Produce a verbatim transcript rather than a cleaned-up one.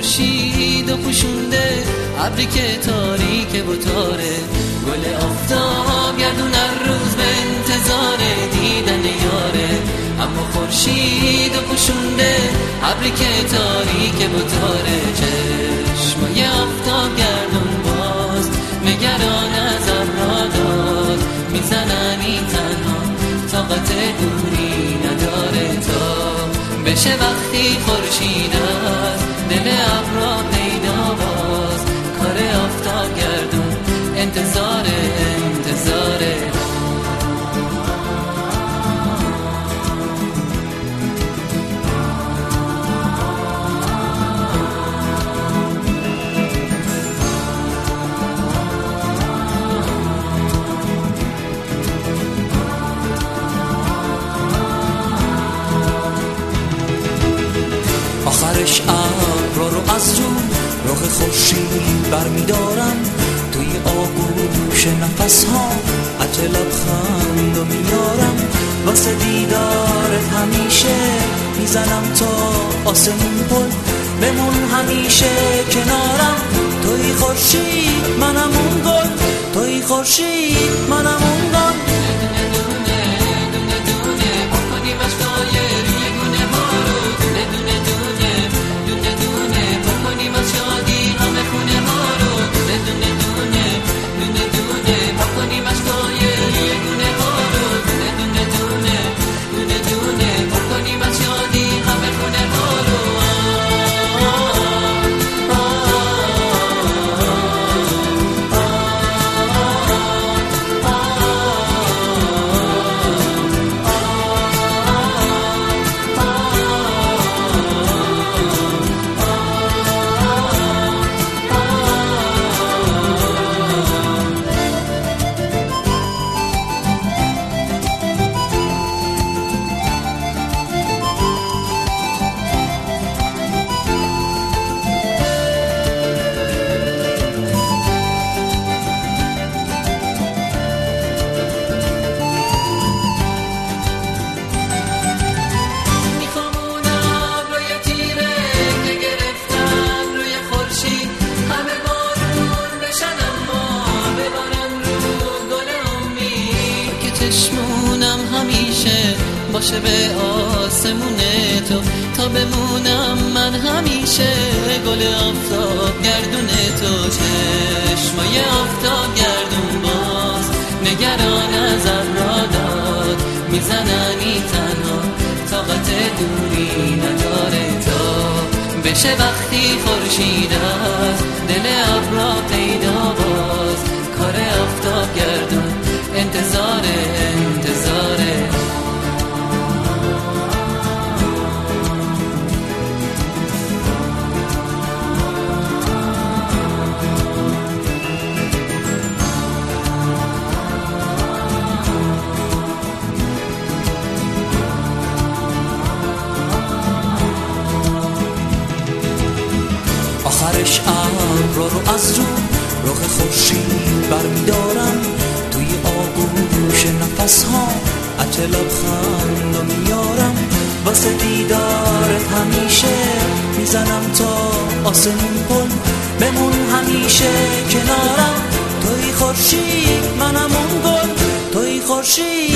خورشید و پوشونده ابری که تاریک و تاره، گل آفتاب گردون هر روز به انتظار دیدن یاره. اما خورشید و پوشونده ابری که تاریک و تاره، چشمای آفتاب گردون باز نگران از ابرها داد، میزنن این تنها طاقت دوری نداره تا بشه وقتی خورشید از دل ابرها پیدا باز. کار آفتاب گردون انتظار انتظاره. آخرش ابرها رو از رو رخ خورشید برمیدارم، توی آغوش نفس ها عجله لبخند و میارم. واسه دیدارت همیشه میزنم تا آسمون پل، بمون همیشه کنارم. توی خورشید منم اون گل، توی خورشید منم اون گل. چشمونم همیشه باشه به آسمون تو، تا بمونم من همیشه گل آفتاب گردون تو. چشمای آفتاب گردون باز نگران از ابرها داد، میزنن این تنها طاقت دوری نداره تا بشه وقتی خورشید از دل ابرها پیدا باز. کار آفتاب گردون انتظار انتظاره. آخرش ابرها رو از رو رخ خورشید برمیدارم، توی آغوش نفس ها عجله لبخند و میارم. واسه دیدارت همیشه میزنم تا آسمون پل، بمون همیشه کنارم. توی خورشید منم اون گل، توی خورشید